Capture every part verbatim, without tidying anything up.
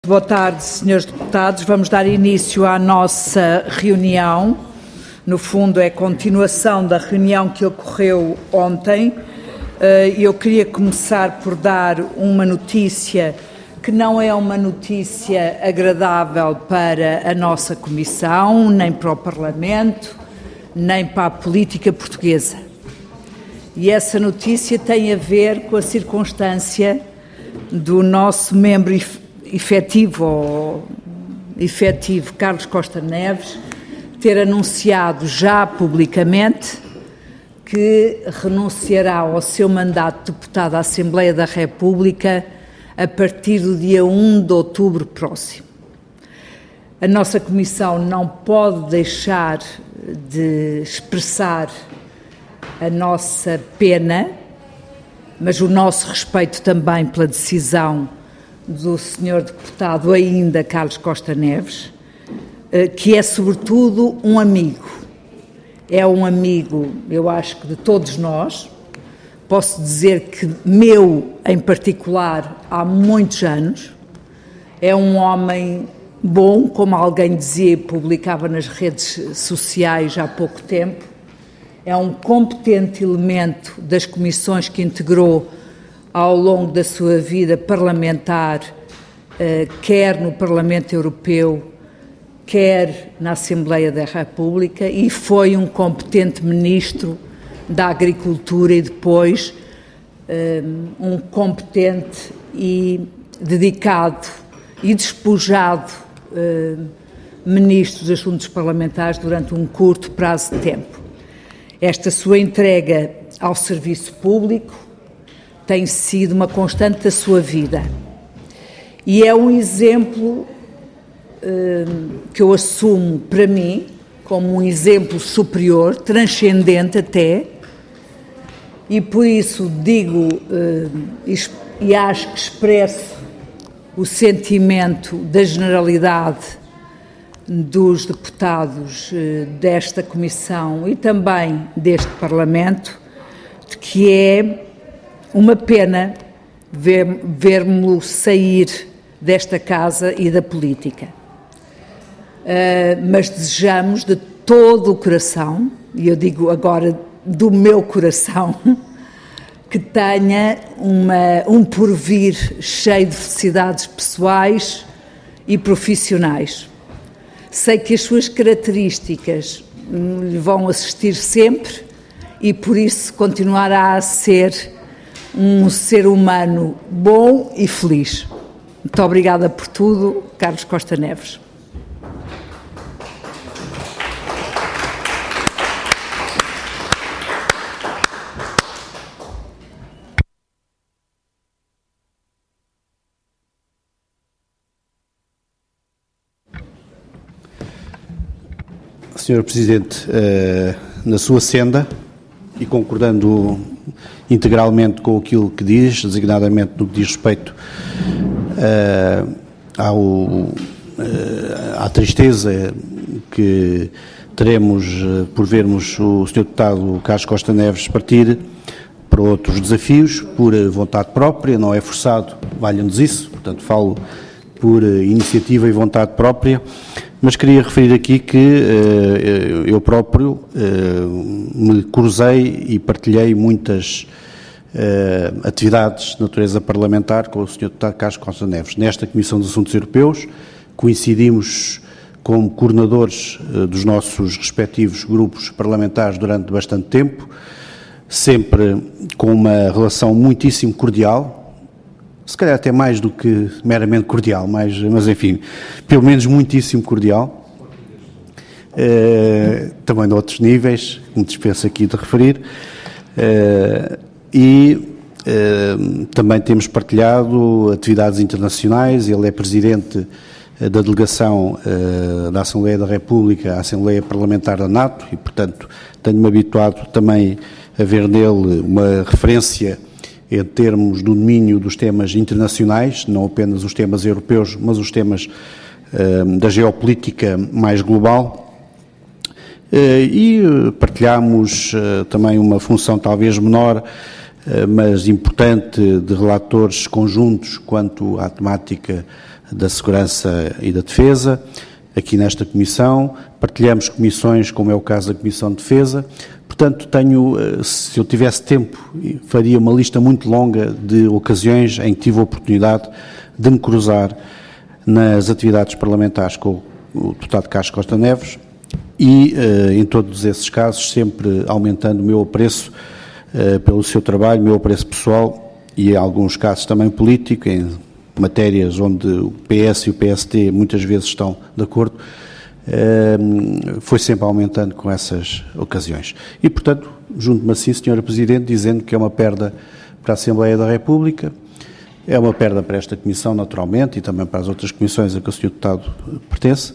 Boa tarde, senhores deputados. Vamos dar início à nossa reunião. No fundo, é a continuação da reunião que ocorreu ontem. Eu queria começar por dar uma notícia que não é uma notícia agradável para a nossa Comissão, nem para o Parlamento, nem para a política portuguesa. E essa notícia tem a ver com a circunstância do nosso membro efetivo, ou efetivo Carlos Costa Neves, ter anunciado já publicamente que renunciará ao seu mandato de deputado à Assembleia da República a partir do dia primeiro de outubro próximo. A nossa Comissão não pode deixar de expressar a nossa pena, mas o nosso respeito também pela decisão do senhor deputado ainda Carlos Costa Neves, que é sobretudo um amigo. É um amigo, eu acho que de todos nós. Posso dizer que meu, em particular, há muitos anos. É um homem bom, como alguém dizia e publicava nas redes sociais há pouco tempo. É um competente elemento das comissões que integrou ao longo da sua vida parlamentar, quer no Parlamento Europeu, quer na Assembleia da República, e foi um competente ministro da Agricultura e depois um competente e dedicado e despojado ministro dos Assuntos Parlamentares durante um curto prazo de tempo. Esta sua entrega ao serviço público tem sido uma constante da sua vida e é um exemplo eh, que eu assumo para mim como um exemplo superior, transcendente até, e por isso digo eh, e acho que expresso o sentimento da generalidade dos deputados eh, desta Comissão e também deste Parlamento, de que é uma pena ver, vermos-lo sair desta casa e da política. Uh, mas desejamos de todo o coração, e eu digo agora do meu coração, que tenha uma, um porvir cheio de felicidades pessoais e profissionais. Sei que as suas características lhe vão assistir sempre e por isso continuará a ser um ser humano bom e feliz. Muito obrigada por tudo, Carlos Costa Neves. senhor Presidente, na sua senda e concordando integralmente com aquilo que diz, designadamente no que diz respeito uh, ao, uh, à tristeza que teremos uh, por vermos o senhor Deputado Carlos Costa Neves partir para outros desafios, por vontade própria, não é forçado, valha-nos isso, portanto falo por uh, iniciativa e vontade própria, mas queria referir aqui que uh, eu próprio uh, me cruzei e partilhei muitas uh, atividades de natureza parlamentar com o senhor Deputado Carlos Costa Neves. Nesta Comissão dos Assuntos Europeus coincidimos como coordenadores uh, dos nossos respectivos grupos parlamentares durante bastante tempo, sempre com uma relação muitíssimo cordial, se calhar até mais do que meramente cordial, mais, mas enfim, pelo menos muitíssimo cordial, uh, também de outros níveis, que me dispenso aqui de referir, uh, e uh, também temos partilhado atividades internacionais. Ele é presidente da delegação uh, da Assembleia da República, à Assembleia Parlamentar da NATO, e portanto tenho-me habituado também a ver nele uma referência em termos do domínio dos temas internacionais, não apenas os temas europeus, mas os temas uh, da geopolítica mais global. Uh, e partilhamos uh, também uma função talvez menor, uh, mas importante, de relatores conjuntos quanto à temática da Segurança e da Defesa, aqui nesta Comissão, partilhamos comissões, como é o caso da Comissão de Defesa, portanto tenho, se eu tivesse tempo, faria uma lista muito longa de ocasiões em que tive a oportunidade de me cruzar nas atividades parlamentares com o deputado Carlos Costa Neves e, em todos esses casos, sempre aumentando o meu apreço pelo seu trabalho, o meu apreço pessoal e, em alguns casos, também político, em matérias onde o P S e o P S D muitas vezes estão de acordo, foi sempre aumentando com essas ocasiões. E, portanto, junto-me assim, senhora Presidente, dizendo que é uma perda para a Assembleia da República, é uma perda para esta Comissão, naturalmente, e também para as outras comissões a que o senhor Deputado pertence,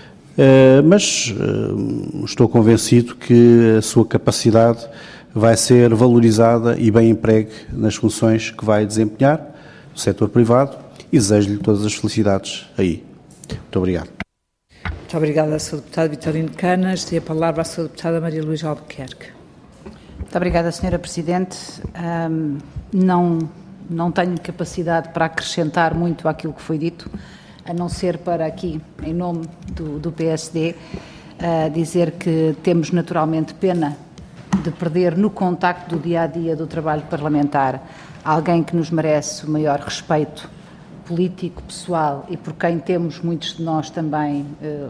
mas estou convencido que a sua capacidade vai ser valorizada e bem empregue nas funções que vai desempenhar no setor privado e desejo-lhe todas as felicidades aí. Muito obrigado. Muito obrigada, senhor Deputado Vitorino Canas. E a palavra à senhora Deputada Maria Luísa Albuquerque. Muito obrigada, senhora Presidente. Um, não, não tenho capacidade para acrescentar muito àquilo que foi dito, a não ser para aqui, em nome do, do P S D, uh, dizer que temos naturalmente pena de perder no contacto do dia-a-dia do trabalho parlamentar alguém que nos merece o maior respeito político, pessoal e por quem temos muitos de nós também,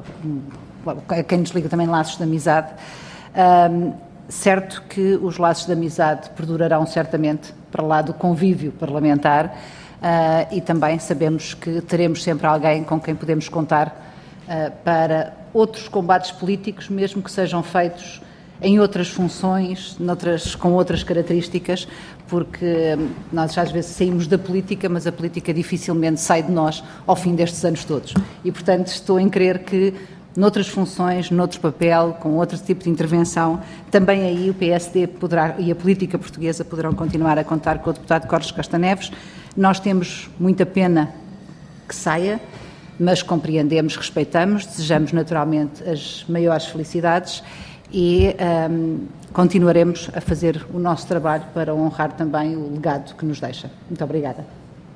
a quem nos liga também laços de amizade. Um, certo que os laços de amizade perdurarão certamente para lá do convívio parlamentar uh, e também sabemos que teremos sempre alguém com quem podemos contar uh, para outros combates políticos, mesmo que sejam feitos em outras funções, noutras, com outras características, porque nós às vezes saímos da política, mas a política dificilmente sai de nós ao fim destes anos todos. E, portanto, estou em crer que noutras funções, noutro papel, com outro tipo de intervenção, também aí o P S D poderá, e a política portuguesa poderão continuar a contar com o deputado Carlos Costa Neves. Nós temos muita pena que saia, mas compreendemos, respeitamos, desejamos naturalmente as maiores felicidades e um, continuaremos a fazer o nosso trabalho para honrar também o legado que nos deixa. Muito obrigada.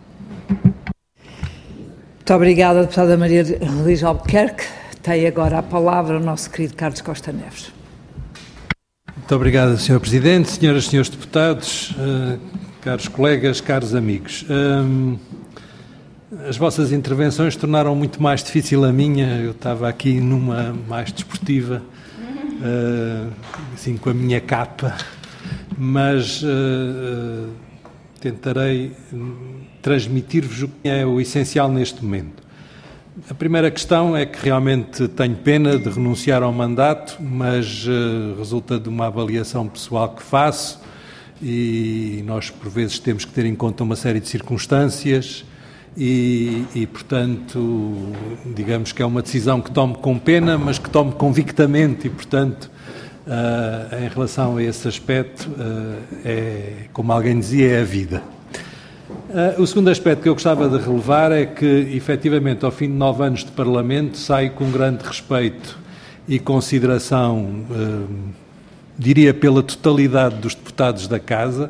Muito obrigada, deputada Maria Luísa Albuquerque. Tem agora a palavra o nosso querido Carlos Costa Neves. Muito obrigado, senhor Presidente, senhoras e senhores deputados, uh, caros colegas, caros amigos. Um, as vossas intervenções tornaram muito mais difícil a minha. Eu estava aqui numa mais desportiva, Uh, assim com a minha capa, mas uh, uh, tentarei transmitir-vos o que é o essencial neste momento. A primeira questão é que realmente tenho pena de renunciar ao mandato, mas uh, resulta de uma avaliação pessoal que faço e nós por vezes temos que ter em conta uma série de circunstâncias e, e, portanto, digamos que é uma decisão que tomo com pena, mas que tomo convictamente e, portanto, uh, em relação a esse aspecto, uh, é, como alguém dizia, é a vida. Uh, o segundo aspecto que eu gostava de relevar é que, efetivamente, ao fim de nove anos de Parlamento, saio com grande respeito e consideração, uh, diria, pela totalidade dos deputados da Casa,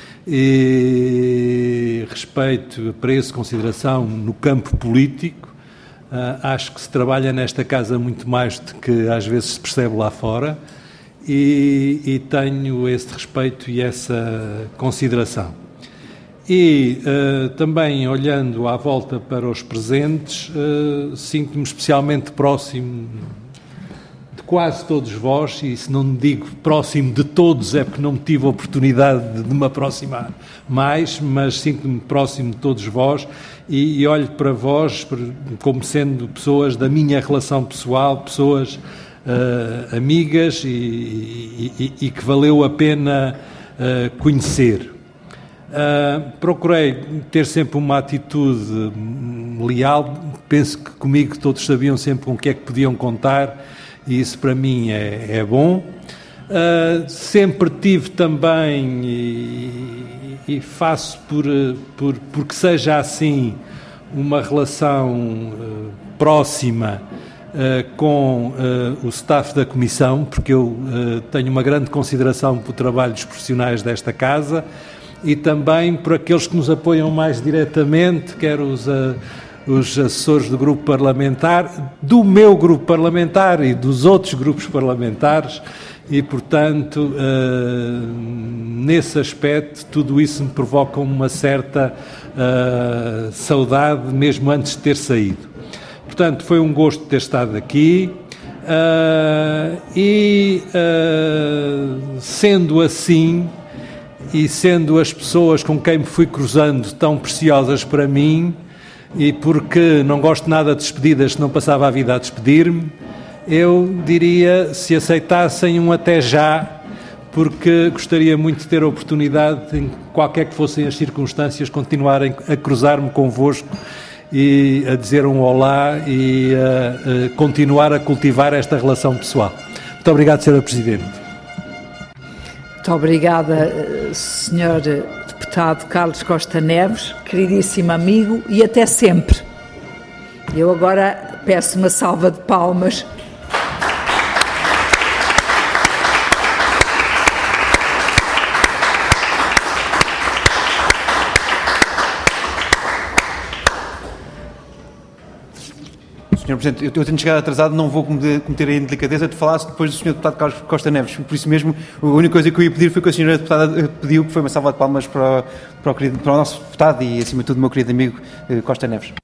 e respeito, apreço, consideração no campo político. Uh, acho que se trabalha nesta casa muito mais do que às vezes se percebe lá fora e, e tenho esse respeito e essa consideração. E uh, também olhando à volta para os presentes, uh, sinto-me especialmente próximo de quase todos vós, e se não digo próximo de todos é porque não tive a oportunidade de, de me aproximar mais, mas sinto-me próximo de todos vós e, e olho para vós como sendo pessoas da minha relação pessoal, pessoas uh, amigas e, e, e, e que valeu a pena uh, conhecer. Uh, procurei ter sempre uma atitude leal, penso que comigo todos sabiam sempre com o que é que podiam contar e isso para mim é, é bom. Uh, sempre tive também e, e faço por, por, porque seja assim uma relação uh, próxima uh, com uh, o staff da Comissão, porque eu uh, tenho uma grande consideração pelo trabalho dos profissionais desta Casa e também por aqueles que nos apoiam mais diretamente, quer os, uh, os assessores do grupo parlamentar, do meu grupo parlamentar e dos outros grupos parlamentares, e, portanto, uh, nesse aspecto, tudo isso me provoca uma certa uh, saudade, mesmo antes de ter saído. Portanto, foi um gosto ter estado aqui. Uh, e, uh, sendo assim, e sendo as pessoas com quem me fui cruzando tão preciosas para mim, e porque não gosto nada de despedidas, não passava a vida a despedir-me, eu diria, se aceitassem um até já, porque gostaria muito de ter a oportunidade, em qualquer que fossem as circunstâncias, continuarem a cruzar-me convosco e a dizer um olá e a, a continuar a cultivar esta relação pessoal. Muito obrigado, senhora Presidente. Muito obrigada, senhor Deputado Carlos Costa Neves, queridíssimo amigo, e até sempre. Eu agora peço uma salva de palmas. senhor Presidente, eu tenho chegado atrasado, não vou cometer a indelicadeza de falar depois do senhor Deputado Carlos Costa Neves. Por isso mesmo, a única coisa que eu ia pedir foi que a senhora Deputada pediu, que foi uma salva de palmas para, para, o, querido, para o nosso Deputado e, acima de tudo, o meu querido amigo Costa Neves.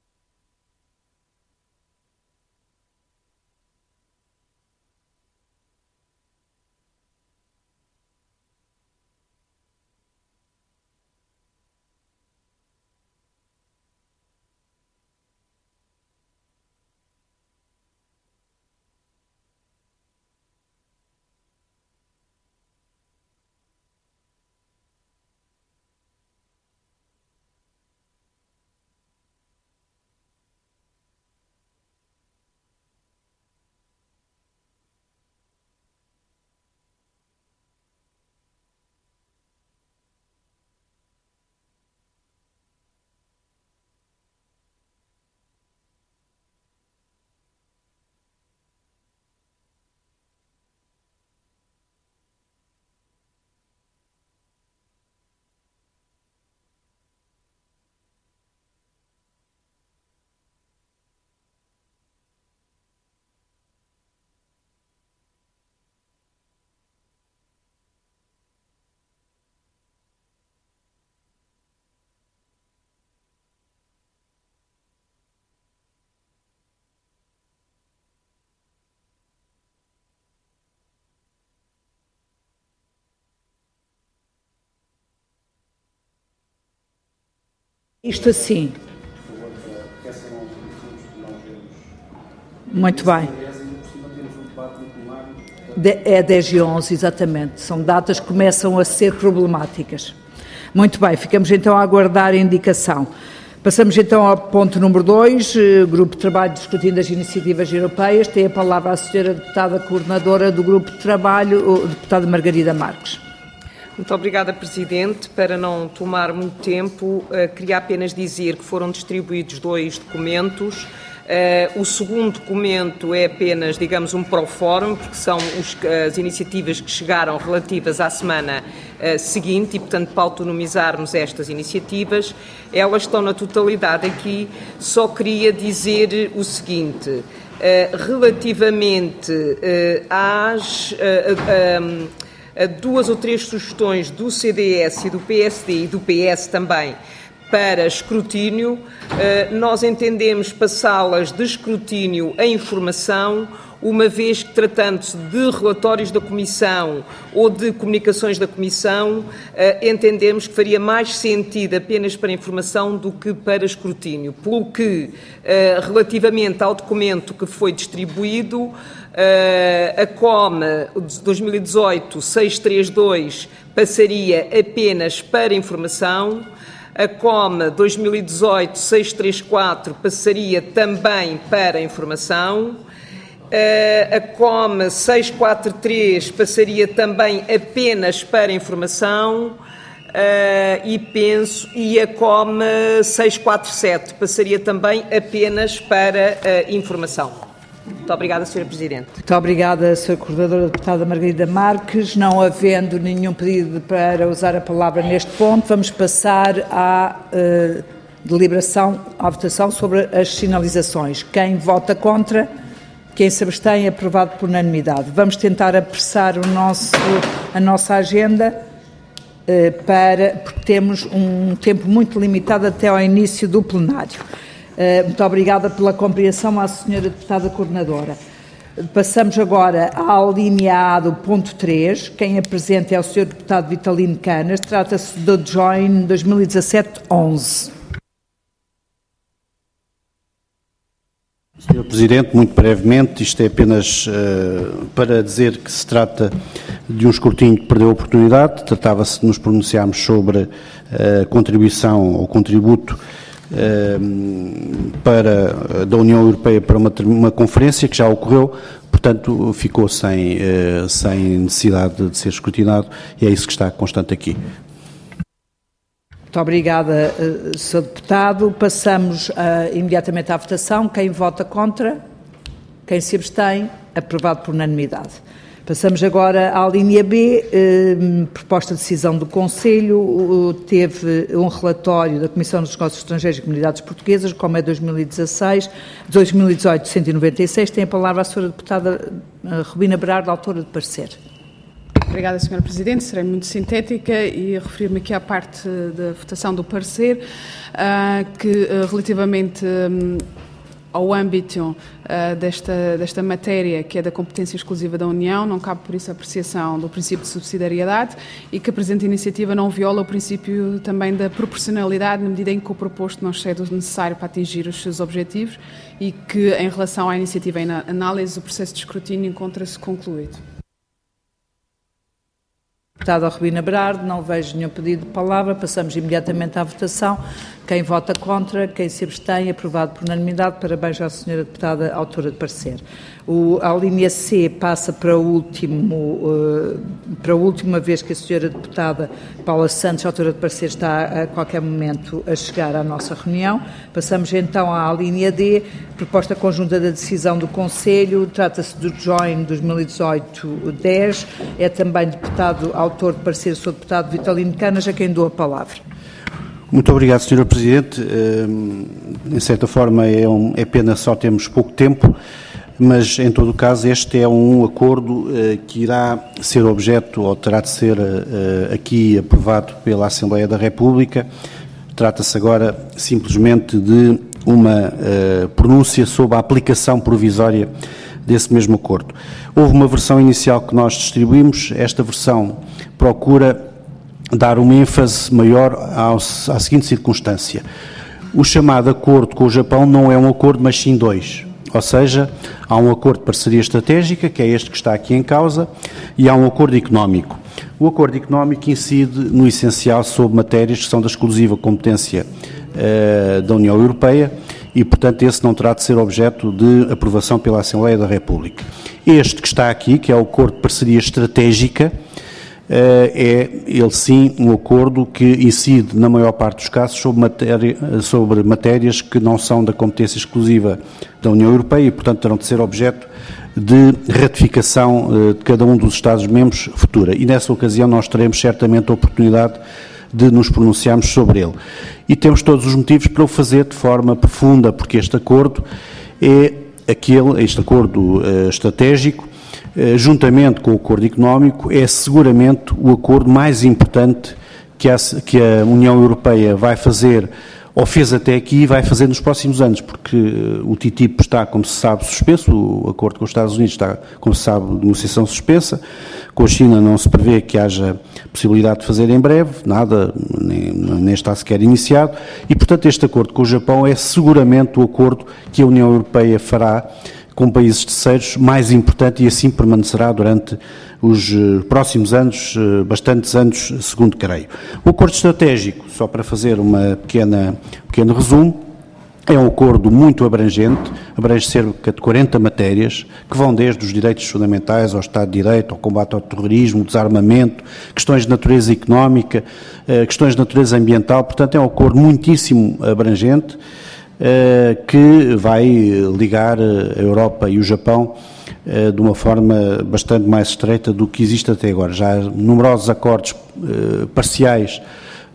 Isto assim. Muito bem. De, é dez e onze, exatamente. São datas que começam a ser problemáticas. Muito bem, ficamos então a aguardar a indicação. Passamos então ao ponto número dois, Grupo de Trabalho de Escrutínio das Iniciativas Europeias. Tem a palavra a senhora Deputada Coordenadora do Grupo de Trabalho, a Deputada Margarida Marques. Muito obrigada, Presidente. Para não tomar muito tempo, uh, queria apenas dizer que foram distribuídos dois documentos. Uh, o segundo documento é apenas, digamos, um proforma, porque são os, as iniciativas que chegaram relativas à semana uh, seguinte e, portanto, para autonomizarmos estas iniciativas. Elas estão na totalidade aqui. Só queria dizer o seguinte, uh, relativamente uh, às... Uh, uh, um, duas ou três sugestões do C D S e do P S D e do P S também para escrutínio. Nós entendemos passá-las de escrutínio a informação, uma vez que, tratando-se de relatórios da Comissão ou de comunicações da Comissão, entendemos que faria mais sentido apenas para informação do que para escrutínio. Pelo que, relativamente ao documento que foi distribuído, Uh, a C O M dois mil e dezoito seiscentos e trinta e dois passaria apenas para informação, a C O M dois mil e dezoito seiscentos e trinta e quatro passaria também para informação, uh, a C O M seiscentos e quarenta e três passaria também apenas para informação, uh, e penso, e a C O M seiscentos e quarenta e sete passaria também apenas para uh, informação. Muito obrigada, senhora Presidente. Muito obrigada, senhora Coordenadora Deputada Margarida Marques. Não havendo nenhum pedido para usar a palavra neste ponto, vamos passar à uh, deliberação, à votação sobre as sinalizações. Quem vota contra, quem se abstém, é aprovado por unanimidade. Vamos tentar apressar o nosso, a nossa agenda, eh, para, porque temos um tempo muito limitado até ao início do plenário. Eh, muito obrigada pela compreensão à senhora deputada coordenadora. Passamos agora à linha A do ponto três. Quem apresenta é o senhor deputado Vitalino Canas. Trata-se do Join dois mil e dezassete onze. senhor Presidente, muito brevemente, isto é apenas uh, para dizer que se trata de um escrutínio que perdeu a oportunidade. Tratava-se de nos pronunciarmos sobre a uh, contribuição ou contributo para, da União Europeia para uma, uma conferência que já ocorreu, portanto ficou sem, sem necessidade de ser escrutinado, e é isso que está constante aqui. Muito obrigada, senhor Deputado. Passamos uh, imediatamente à votação. Quem vota contra? Quem se abstém? Aprovado por unanimidade. Passamos agora à linha B, eh, proposta de decisão do Conselho. Teve um relatório da Comissão dos Negócios Estrangeiros e Comunidades Portuguesas, como é dois mil e dezasseis, dois mil e dezoito, cento e noventa e seis. Tem a palavra a senhora deputada Rubina Berardo, autora de parecer. Obrigada, senhora Presidente. Serei muito sintética e referir-me aqui à parte da votação do parecer, uh, que uh, relativamente um, ao âmbito uh, desta, desta matéria, que é da competência exclusiva da União, não cabe por isso a apreciação do princípio de subsidiariedade, e que a presente iniciativa não viola o princípio também da proporcionalidade, na medida em que o proposto não excede o necessário para atingir os seus objetivos, e que, em relação à iniciativa em análise, o processo de escrutínio encontra-se concluído. Deputada Rubina Berardo, não vejo nenhum pedido de palavra, passamos imediatamente à votação. Quem vota contra, quem se abstém, aprovado por unanimidade. Parabéns à senhora deputada autora de parecer. O, a linha C passa para, o último, uh, para a última vez que a senhora deputada Paula Santos, autora de parecer, está a qualquer momento a chegar à nossa reunião. Passamos então à linha D, proposta conjunta da decisão do Conselho. Trata-se do Join dois mil e dezoito dez. É também deputado autor de parecer, sou deputado Vitalino Canas, a quem dou a palavra. Muito obrigado, senhora Presidente. Em certa forma é, um, é pena só termos pouco tempo, mas em todo o caso este é um acordo que irá ser objeto, ou terá de ser aqui aprovado pela Assembleia da República. Trata-se agora simplesmente de uma pronúncia sobre a aplicação provisória desse mesmo acordo. Houve uma versão inicial que nós distribuímos. Esta versão procura dar uma ênfase maior aos, à seguinte circunstância. O chamado acordo com o Japão não é um acordo, mas sim dois. Ou seja, há um acordo de parceria estratégica, que é este que está aqui em causa, e há um acordo económico. O acordo económico incide, no essencial, sobre matérias que são da exclusiva competência uh, da União Europeia, e, portanto, esse não terá de ser objeto de aprovação pela Assembleia da República. Este que está aqui, que é o acordo de parceria estratégica, é, ele sim, um acordo que incide, na maior parte dos casos, sobre, matéria, sobre matérias que não são da competência exclusiva da União Europeia e, portanto, terão de ser objeto de ratificação de cada um dos Estados-membros futura. E, nessa ocasião, nós teremos certamente a oportunidade de nos pronunciarmos sobre ele. E temos todos os motivos para o fazer de forma profunda, porque este acordo é aquele, este acordo uh, estratégico, juntamente com o acordo económico, é seguramente o acordo mais importante que a, que a União Europeia vai fazer, ou fez até aqui, e vai fazer nos próximos anos, porque o T T I P está, como se sabe, suspenso, o acordo com os Estados Unidos está, como se sabe, de negociação suspensa, com a China não se prevê que haja possibilidade de fazer em breve, nada, nem, nem está sequer iniciado, e, portanto, este acordo com o Japão é seguramente o acordo que a União Europeia fará com países terceiros mais importante, e assim permanecerá durante os próximos anos, bastantes anos, segundo creio. O acordo estratégico, só para fazer uma pequena, um pequeno resumo, é um acordo muito abrangente, abrange cerca de quarenta matérias, que vão desde os direitos fundamentais ao Estado de Direito, ao combate ao terrorismo, desarmamento, questões de natureza económica, questões de natureza ambiental. Portanto, é um acordo muitíssimo abrangente, Uh, que vai ligar a Europa e o Japão uh, de uma forma bastante mais estreita do que existe até agora. Já há numerosos acordos uh, parciais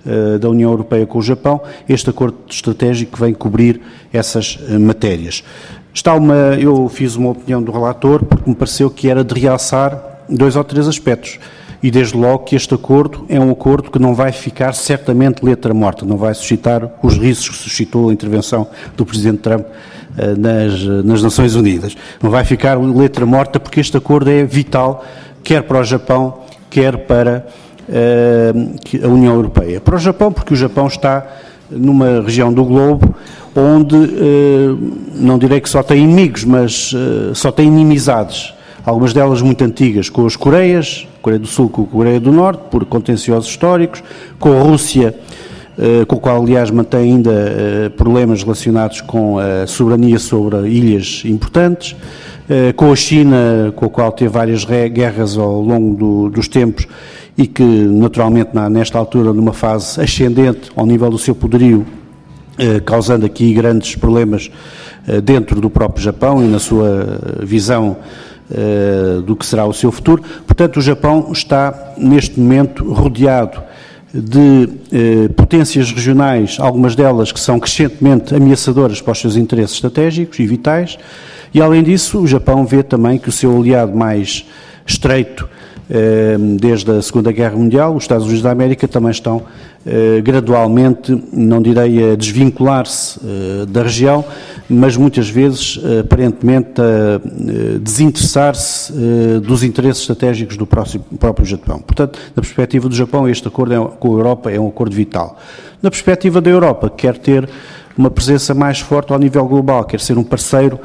uh, da União Europeia com o Japão, este acordo estratégico vem cobrir essas uh, matérias. Está uma, eu fiz uma opinião do relator porque me pareceu que era de realçar dois ou três aspectos. E desde logo que este acordo é um acordo que não vai ficar certamente letra morta, não vai suscitar os riscos que suscitou a intervenção do Presidente Trump uh, nas, nas Nações Unidas. Não vai ficar letra morta porque este acordo é vital, quer para o Japão, quer para uh, a União Europeia. Para o Japão, porque o Japão está numa região do globo onde, uh, não direi que só tem inimigos, mas uh, só tem inimizades. Algumas delas muito antigas, com as Coreias, Coreia do Sul com a Coreia do Norte, por contenciosos históricos, com a Rússia, eh, com a qual, aliás, mantém ainda eh, problemas relacionados com a soberania sobre ilhas importantes, eh, com a China, com a qual teve várias guerras ao longo do, dos tempos e que, naturalmente, na, nesta altura, numa fase ascendente ao nível do seu poderio, eh, causando aqui grandes problemas eh, dentro do próprio Japão e na sua visão Uh, do que será o seu futuro. Portanto, o Japão está, neste momento, rodeado de uh, potências regionais, algumas delas que são crescentemente ameaçadoras para os seus interesses estratégicos e vitais, e, além disso, o Japão vê também que o seu aliado mais estreito uh, desde a Segunda Guerra Mundial, os Estados Unidos da América, também estão uh, gradualmente, não direi a desvincular-se uh, da região, mas muitas vezes, aparentemente, a desinteressar-se dos interesses estratégicos do próprio Japão. Portanto, na perspectiva do Japão, este acordo com a Europa é um acordo vital. Na perspectiva da Europa, quer ter uma presença mais forte ao nível global, quer ser um parceiro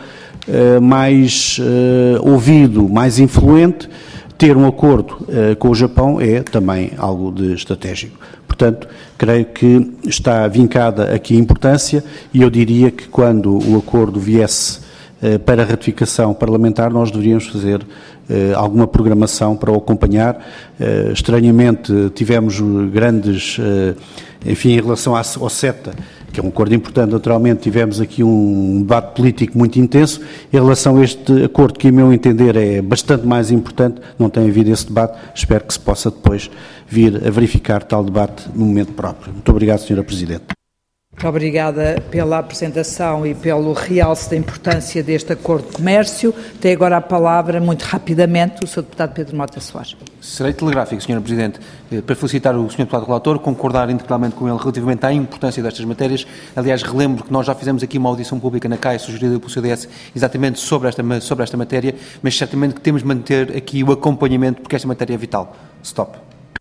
mais ouvido, mais influente, ter um acordo com o Japão é também algo de estratégico. Portanto, creio que está vincada aqui a importância e eu diria que quando o acordo viesse eh, para ratificação parlamentar, nós deveríamos fazer eh, alguma programação para o acompanhar. Eh, estranhamente, tivemos grandes, eh, enfim, em relação ao CETA, que é um acordo importante, naturalmente, tivemos aqui um debate político muito intenso. Em relação a este acordo, que, a meu entender, é bastante mais importante, não tem havido esse debate, espero que se possa depois vir a verificar tal debate no momento próprio. Muito obrigado, senhora Presidente. Muito obrigada pela apresentação e pelo realce da importância deste acordo de comércio. Tem agora a palavra, muito rapidamente, o senhor deputado Pedro Mota Soares. Serei telegráfico, senhora Presidente, para felicitar o senhor deputado relator, concordar integralmente com ele relativamente à importância destas matérias. Aliás, relembro que nós já fizemos aqui uma audição pública na C A I, sugerida pelo C D S, exatamente sobre esta, sobre esta matéria, mas certamente que temos de manter aqui o acompanhamento, porque esta matéria é vital. Stop.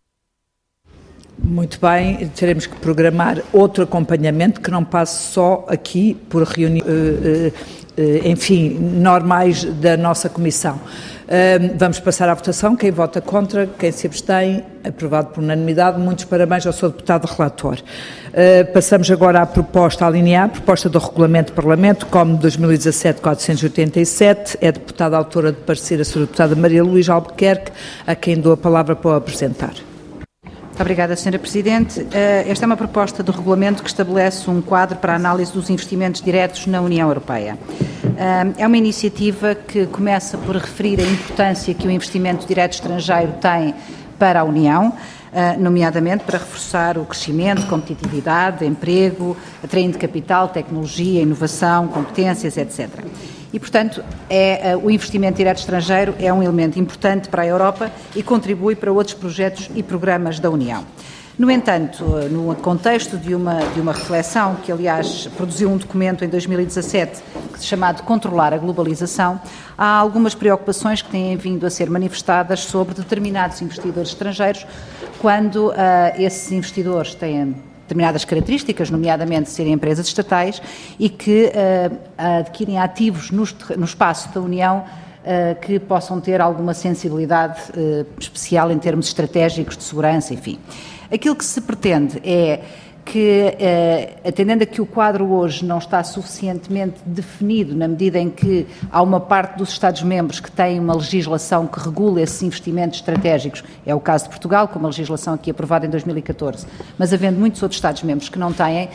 Muito bem, teremos que programar outro acompanhamento que não passe só aqui por reuniões, enfim, normais da nossa Comissão. Vamos passar à votação. Quem vota contra, quem se abstém, aprovado por unanimidade. Muitos parabéns ao senhor deputado relator. Passamos agora à proposta a linha A, proposta do Regulamento do Parlamento, como dois mil e dezassete quatrocentos e oitenta e sete. É a deputada autora de parecer, a senhora deputada Maria Luísa Albuquerque, a quem dou a palavra para o apresentar. Muito obrigada, senhora Presidente. Esta é uma proposta de regulamento que estabelece um quadro para a análise dos investimentos diretos na União Europeia. É uma iniciativa que começa por referir a importância que o investimento direto estrangeiro tem para a União, nomeadamente para reforçar o crescimento, competitividade, emprego, atraindo capital, tecnologia, inovação, competências, etcétera. E, portanto, é, o investimento direto estrangeiro é um elemento importante para a Europa e contribui para outros projetos e programas da União. No entanto, no contexto de uma, de uma reflexão que, aliás, produziu um documento em dois mil e dezassete chamado Controlar a Globalização, há algumas preocupações que têm vindo a ser manifestadas sobre determinados investidores estrangeiros quando uh, esses investidores têm determinadas características, nomeadamente serem empresas estatais e que uh, adquirem ativos no, no espaço da União uh, que possam ter alguma sensibilidade uh, especial em termos estratégicos de segurança, enfim. Aquilo que se pretende é que, uh, atendendo a que o quadro hoje não está suficientemente definido, na medida em que há uma parte dos Estados-membros que tem uma legislação que regula esses investimentos estratégicos, é o caso de Portugal, com uma legislação aqui aprovada em dois mil e catorze, mas havendo muitos outros Estados-membros que não têm,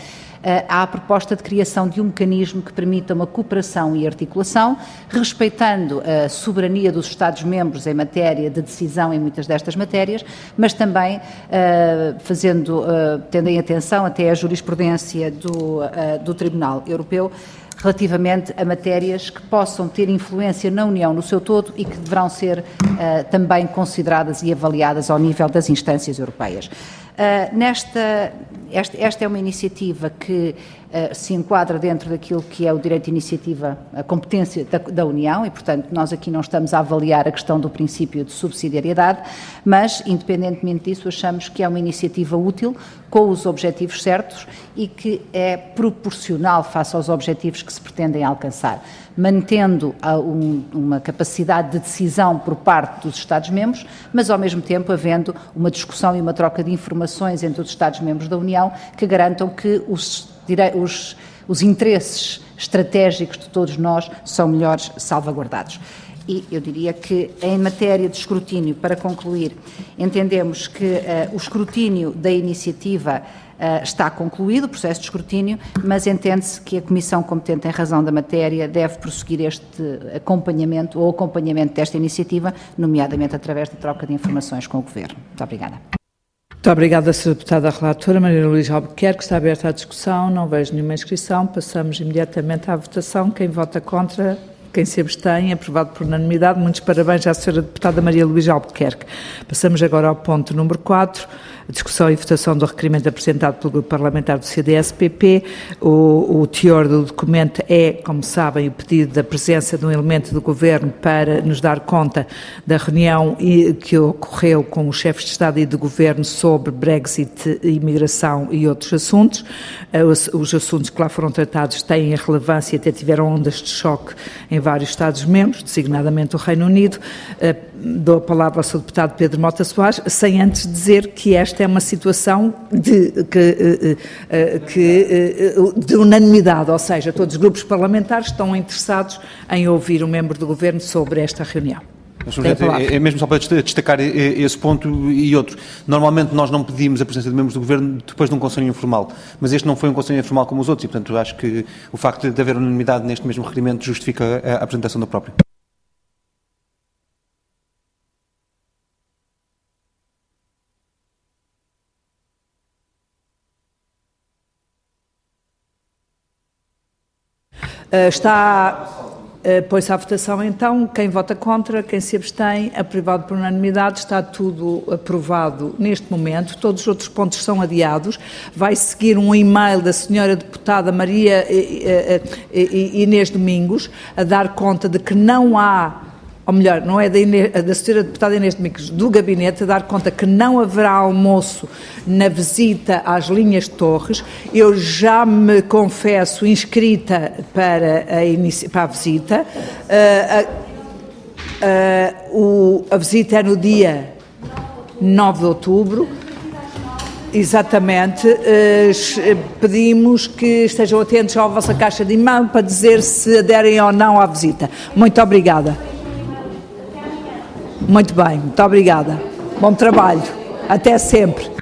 há a proposta de criação de um mecanismo que permita uma cooperação e articulação, respeitando a soberania dos Estados-membros em matéria de decisão em muitas destas matérias, mas também uh, fazendo, uh, tendo em atenção até a jurisprudência do, uh, do Tribunal Europeu, relativamente a matérias que possam ter influência na União no seu todo e que deverão ser uh, também consideradas e avaliadas ao nível das instâncias europeias. Uh, nesta, esta, esta é uma iniciativa que uh, se enquadra dentro daquilo que é o direito de iniciativa, a competência da, da União, e, portanto, nós aqui não estamos a avaliar a questão do princípio de subsidiariedade, mas, independentemente disso, achamos que é uma iniciativa útil, com os objetivos certos e que é proporcional face aos objetivos que se pretendem alcançar, mantendo a, um, uma capacidade de decisão por parte dos Estados-membros, mas ao mesmo tempo havendo uma discussão e uma troca de informações entre os Estados-membros da União que garantam que os, os, os interesses estratégicos de todos nós são melhores salvaguardados. E eu diria que, em matéria de escrutínio, para concluir, entendemos que uh, o escrutínio da iniciativa uh, está concluído, o processo de escrutínio, mas entende-se que a Comissão competente em razão da matéria deve prosseguir este acompanhamento ou acompanhamento desta iniciativa, nomeadamente através da troca de informações com o Governo. Muito obrigada. Muito obrigada, senhora Deputada Relatora. Maria Luísa Albuquerque, está aberta a discussão, não vejo nenhuma inscrição, passamos imediatamente à votação. Quem vota contra? Quem se abstém, aprovado por unanimidade. Muitos parabéns à senhora Deputada Maria Luísa Albuquerque. Passamos agora ao ponto número quatro, a discussão e votação do requerimento apresentado pelo Grupo Parlamentar do C D S P P. O, o teor do documento é, como sabem, o pedido da presença de um elemento do Governo para nos dar conta da reunião que ocorreu com os chefes de Estado e de Governo sobre Brexit, imigração e outros assuntos. Os, os assuntos que lá foram tratados têm relevância e até tiveram ondas de choque em vários Estados-membros, designadamente o Reino Unido. Dou a palavra ao senhor Deputado Pedro Mota Soares, sem antes dizer que esta é uma situação de, que, que, de unanimidade, ou seja, todos os grupos parlamentares estão interessados em ouvir um membro do Governo sobre esta reunião. É, é mesmo só para destacar esse ponto e outro. Normalmente nós não pedimos a presença de membros do Governo depois de um conselho informal, mas este não foi um conselho informal como os outros e, portanto, acho que o facto de haver unanimidade neste mesmo requerimento justifica a apresentação do próprio. Uh, está... Uh, Põe-se à votação então, quem vota contra, quem se abstém, aprovado por unanimidade, está tudo aprovado neste momento, todos os outros pontos são adiados. Vai seguir um e-mail da senhora deputada Maria Inês Domingos a dar conta de que não há, ou melhor, não é da, Inês, da senhora deputada Inês Domingos, do gabinete, a dar conta que não haverá almoço na visita às linhas de Torres. Eu já me confesso inscrita para a, inici, para a visita. Uh, uh, uh, o, a visita é no dia nove de outubro. Exatamente. Uh, pedimos que estejam atentos à vossa caixa de e-mail para dizer se aderem ou não à visita. Muito obrigada. Muito bem, muito obrigada. Bom trabalho. Até sempre.